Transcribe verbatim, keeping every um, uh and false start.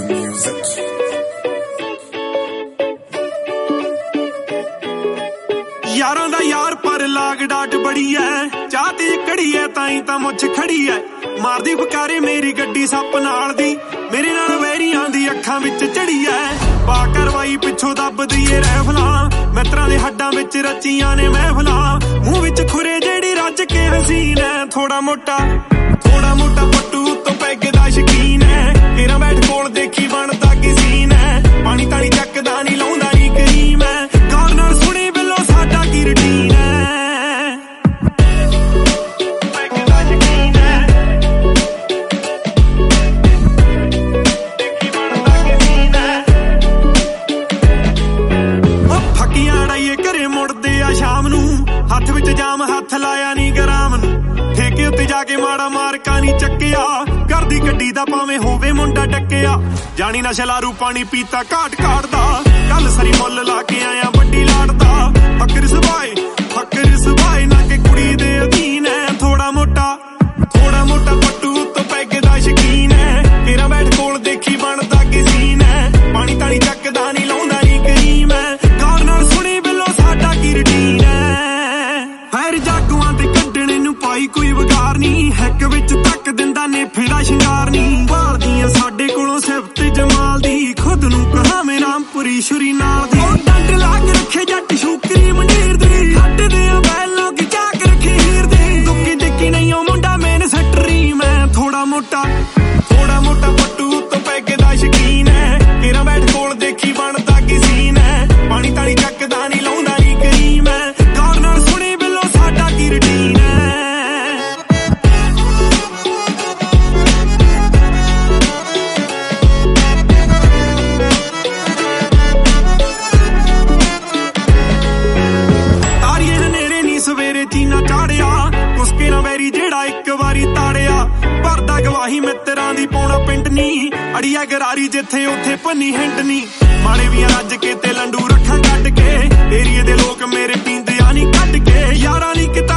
यारां दा यार पर लाग डाट बड़ी है, चाह ते कड़ी है ताई तां मुछ खड़ी है। मारदी फकारे मेरी गड्डी सप नाल दी, मेरे नाल वैरियां दी अखां विच चढ़ी है। पा करवाई पिछों दबदी ए रैफलां, मित्रां दे हड्डां विच रचियां ने महफलां। मूंह विच खुरे जेड़ी रज के हसीन है, थोड़ा मोटा थोड़ा मोटा पट्टू तो पैग दा शकीन है। तेरा बैठ कोल देखी बनदा की सीन है, पानी तानी चकदा नी लाउंदा नी करीम है। गौर नाल सुणी बिलो साडा की रूटीन है, पैग दा शकीन है, देखी बनदा की सीन है। ओ फकियां अड़ाइए घरे मुड़दे आ शाम नू, हत्थ विच जाम हत्थ लाया नी गराम नू। ठेके उत्ते जाके माड़ा मारका नी चक्किया, घर दी गड्डी दा भावें होवे मुंडा डक्किया। जानी ना शलारू पानी पीता घाट घाटदा, कल सरी मुੱਲ ला के आया वड्डी लाड़दा। फकर सबाए फकर सबाए ना के कुड़ी दे अधीन है। थोड़ा मोटा थोड़ा मोटा पट्टू तो पैग दा शकीन है। तेरा बैठ कोल देखी बनदा की सीन है, पानी तानी चकदा नी लाउंदा नी करीम है। गौर नाल सुणी बिलो साडा की रूटीन है, फैर जागुआं ते कड्डणे नू पाई कोई वगार नी। हैक विच तक दिंदा ने फेड़ा शिंगार नी, भालदियां साडे कोलों सिफत जमाल दी। खुद नू कहा मैं रामपुरी छुरी नाल दी, ओ डंड ला के रखे जट शूकरी मंडीर दी। खड्डदे आ बैलों की चाक रखे हीर दी, दुक्की दिक्की नहीं ओ मुंडा मेन सटरी। मैं थोड़ा मोटा थोड़ा मोटा पट्टू तो पैग दा शकीन है। तेरा बैठ कोल देखी बनदा की सीन है, पानी तानी चकदा नी लाउंदा नी करीम है। गौर नाल सुणी बिलो साडा की रूटीन है। सवेरे चीना चाड़िया उसके ना वैरी जेड़ा एक वारी ताड़िया। भरदा गवाही मित्रां दी पौना पिंड नी, अड़िया गरारी जिथे उथे भन्नी हिंड नी। माड़े भी रज के ते लंडू रखा कट के, एरिए दे लोग मेरे पींदे आ नी कट के। यारा नी किता